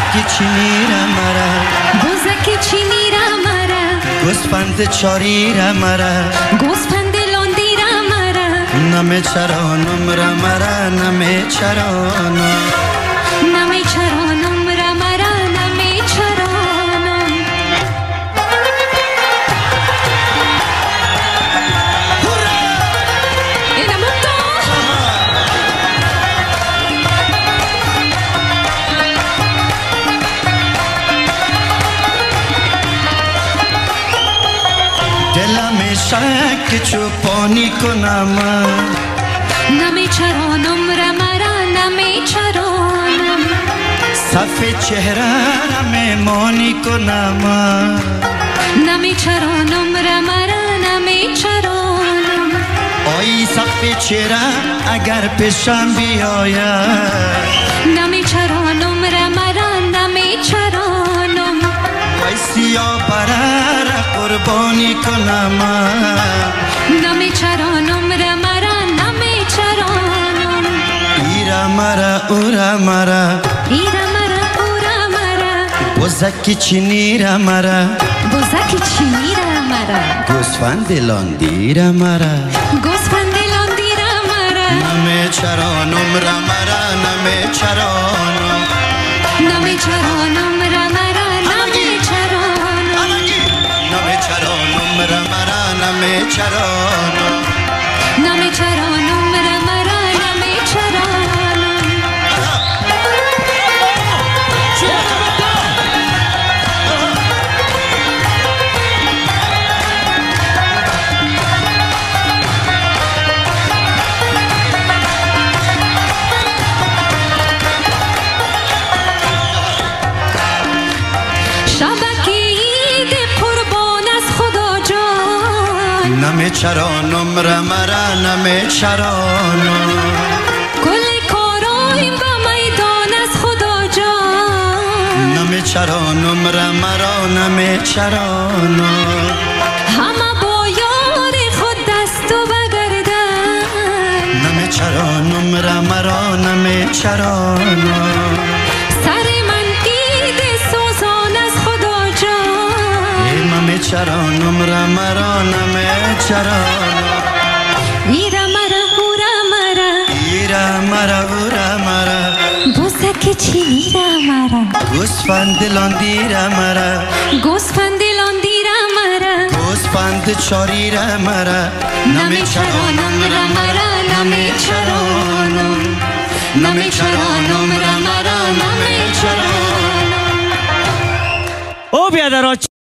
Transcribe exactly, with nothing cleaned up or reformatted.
بوزکی چینی را مرا بوزکی چینی را مرا گوسفند چاری را مرا گوسفند لندی را مرا نمی چرانم را مرا نمی چرانم نمی چرانم را مرا نمی چرانم اینا مبتا دلم شک چوپانی کنم نمی چرانم را مرا نمی چرانم صف چهره را میمانی کنم نمی چرانم را مرا نمی چرانم آی صف چهره اگر پیشم بیاید نمی چرانم را مرا نمی چرانم وای سیاه پره را قربانی کنم نمی چرانم را مرا نمی چرانم ایرا مرا اورا مرا ایرا مرا اورا مرا بوزکی چینی را مرا بوزکی چینی را مرا گوسفند لاندی را مرا گوسفند لندی را مرا نمی چرانم را مرا نمی چرانم نمی چرانم را مرا نمی چرانم نمی چرانم را مرا نمی چرانم نمی چرانم را مرا نمی چرانم شبکه عید قربان از خدا جان نمی چرانم را مرا نمی چرانم کل کارایم با میدان از خدا جان نمی چرانم را مرا نمی چرانم همه با یار خود دست و بگردن نمی چرانم را مرا نمی چرانم سر من عید سوزان از خدا جان نمی چرانم را مرا نمی چرانم ایرا مرا هورا مرا ایرا مرا اورا مرا بوزکی چینی را مرا گوسفند لاندی را مرا گوسفند لندی را مرا گوسفند چاری را مرا نمی چرانم را مرا نمی چرانم نمی چرانم را مرا نمی چرانم او بیادر